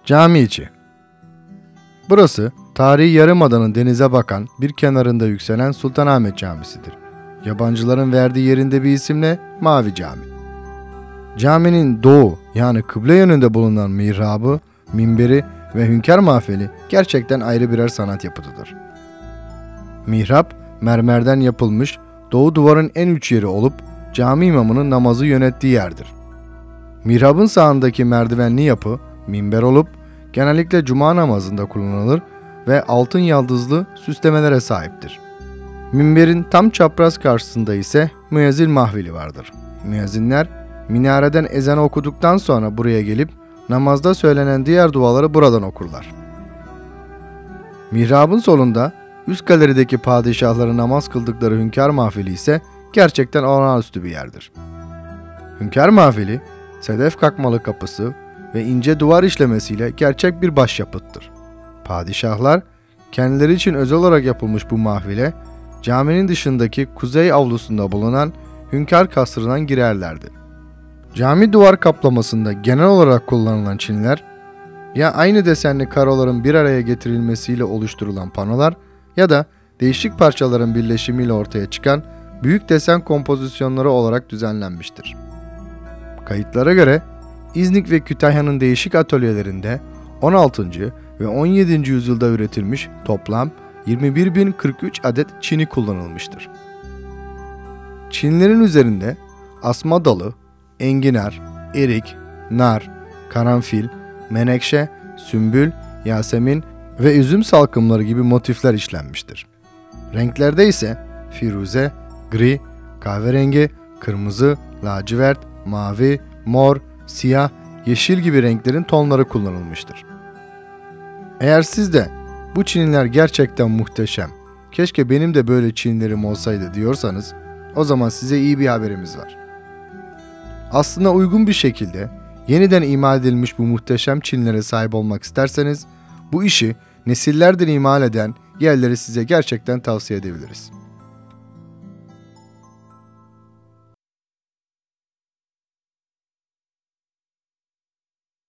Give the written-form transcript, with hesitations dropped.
Cami içi. Burası tarihi yarımadanın denize bakan bir kenarında yükselen Sultanahmet Camisi'dir. Yabancıların verdiği yerinde bir isimle Mavi Cami. Caminin doğu yani kıble yönünde bulunan mihrabı, minberi ve hünkâr mahfili gerçekten ayrı birer sanat yapıtıdır. Mihrap mermerden yapılmış doğu duvarın en uç yeri olup cami imamının namazı yönettiği yerdir. Mihrabın sağındaki merdivenli yapı minber olup genellikle cuma namazında kullanılır ve altın yaldızlı süslemelere sahiptir. Minberin tam çapraz karşısında ise müezzin mahvili vardır. Müezzinler minareden ezanı okuduktan sonra buraya gelip namazda söylenen diğer duaları buradan okurlar. Mihrabın solunda üst galerideki padişahların namaz kıldıkları hünkâr mahfili ise gerçekten olağanüstü bir yerdir. Hünkâr mahfili, sedef kakmalı kapısı ve ince duvar işlemesiyle gerçek bir başyapıttır. Padişahlar kendileri için özel olarak yapılmış bu mahfile caminin dışındaki kuzey avlusunda bulunan hünkâr kasrından girerlerdi. Cami duvar kaplamasında genel olarak kullanılan çiniler ya aynı desenli karoların bir araya getirilmesiyle oluşturulan panolar ya da değişik parçaların birleşimiyle ortaya çıkan büyük desen kompozisyonları olarak düzenlenmiştir. Kayıtlara göre İznik ve Kütahya'nın değişik atölyelerinde 16. ve 17. yüzyılda üretilmiş toplam 21.043 adet çini kullanılmıştır. Çinlerin üzerinde asma dalı, enginar, erik, nar, karanfil, menekşe, sümbül, yasemin ve üzüm salkımları gibi motifler işlenmiştir. Renklerde ise firuze, gri, kahverengi, kırmızı, lacivert, mavi, mor, siyah, yeşil gibi renklerin tonları kullanılmıştır. Eğer siz de bu çiniler gerçekten muhteşem, keşke benim de böyle çinilerim olsaydı diyorsanız, o zaman size iyi bir haberimiz var. Aslına uygun bir şekilde yeniden imal edilmiş bu muhteşem çinilere sahip olmak isterseniz, bu işi nesillerdir imal eden yerleri size gerçekten tavsiye edebiliriz.